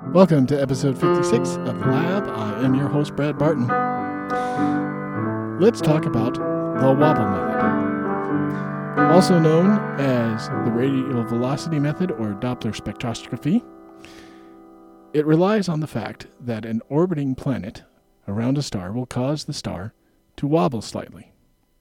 Welcome to episode 56 of The Lab. I am your host, Brad Barton. Let's talk about the wobble method, also known as the radial velocity method or Doppler spectroscopy. It relies on the fact that an orbiting planet around a star will cause the star to wobble slightly.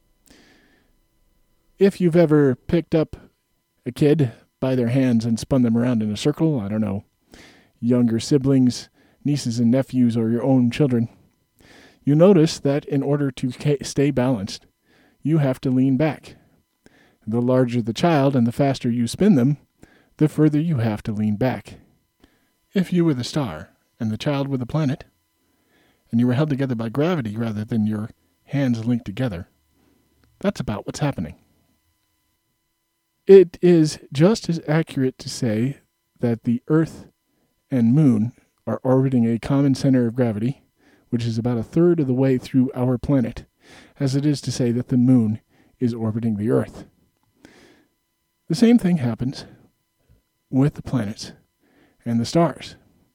If you've ever picked up a kid by their hands and spun them around in a circle, I don't know, younger siblings, nieces and nephews, or your own children, you notice that in order to stay balanced, you have to lean back. The larger the child and the faster you spin them, the further you have to lean back. If you were the star and the child were the planet, and you were held together by gravity rather than your hands linked together, that's about what's happening. It is just as accurate to say that the Earth and Moon are orbiting a common center of gravity, which is about a third of the way through our planet, as it is to say that the Moon is orbiting the Earth. The same thing happens with the planets and the stars.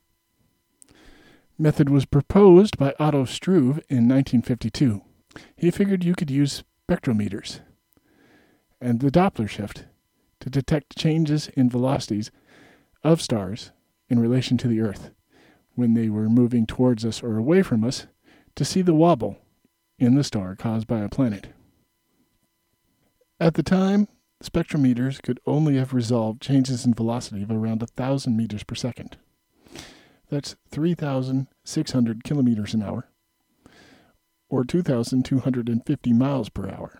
Method was proposed by Otto Struve in 1952. He figured you could use spectrometers and the Doppler shift to detect changes in velocities of stars in relation to the Earth when they were moving towards us or away from us to see the wobble in the star caused by a planet. At the time, spectrometers could only have resolved changes in velocity of around 1,000 meters per second. That's 3,600 kilometers an hour, or 2,250 miles per hour.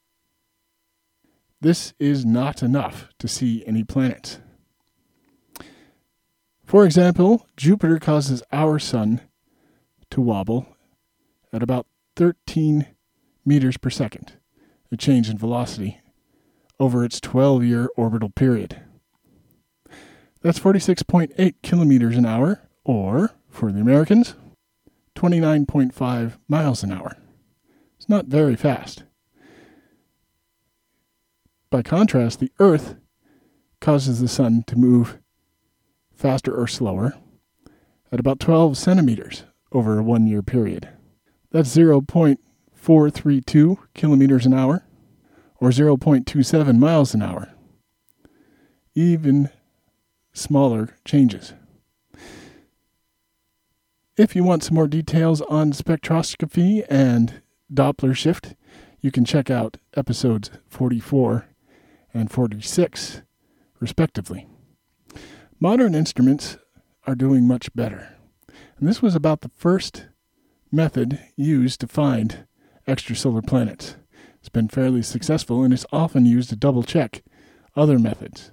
This is not enough to see any planets. For example, Jupiter causes our sun to wobble at about 13 meters per second, a change in velocity, over its 12-year orbital period. That's 46.8 kilometers an hour, or, for the Americans, 29.5 miles an hour. It's not very fast. By contrast, the Earth causes the sun to move faster or slower at about 12 centimeters over a 1-year period. That's 0.432 kilometers an hour, or 0.27 miles an hour. Even smaller changes. If you want some more details on spectroscopy and Doppler shift, you can check out episodes 44 and 46, respectively. Modern instruments are doing much better. And this was about the first method used to find extrasolar planets. It's been fairly successful and is often used to double-check other methods.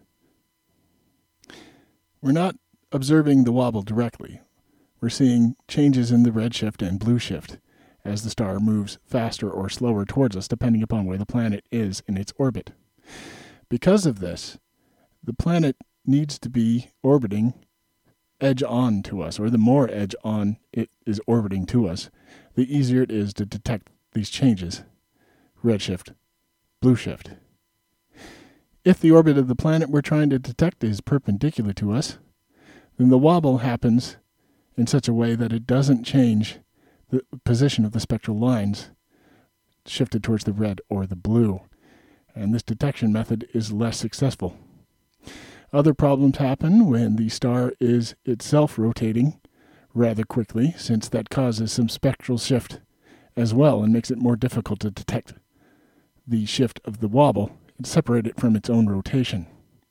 We're not observing the wobble directly. We're seeing changes in the redshift and blue shift as the star moves faster or slower towards us, depending upon where the planet is in its orbit. Because of this, the planet needs to be orbiting edge-on to us, or the more edge-on it is orbiting to us, the easier it is to detect these changes, redshift, blue shift. If the orbit of the planet we're trying to detect is perpendicular to us, then the wobble happens in such a way that it doesn't change the position of the spectral lines shifted towards the red or the blue, and this detection method is less successful. Other problems happen when the star is itself rotating rather quickly, since that causes some spectral shift as well and makes it more difficult to detect the shift of the wobble and separate it from its own rotation.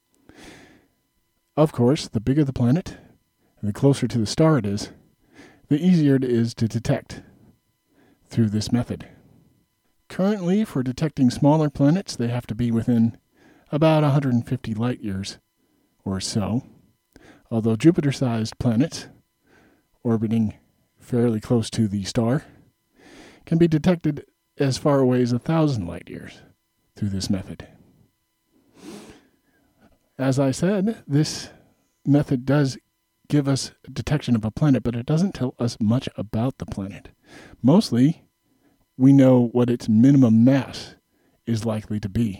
Of course, the bigger the planet, and the closer to the star it is, the easier it is to detect through this method. Currently, for detecting smaller planets, they have to be within about 150 light years or so, although Jupiter-sized planets, orbiting fairly close to the star, can be detected as far away as 1,000 light years through this method. As I said, this method does give us a detection of a planet, but it doesn't tell us much about the planet. Mostly, we know what its minimum mass is likely to be.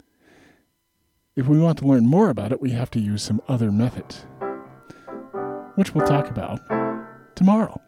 If we want to learn more about it, we have to use some other methods. which we'll talk about tomorrow.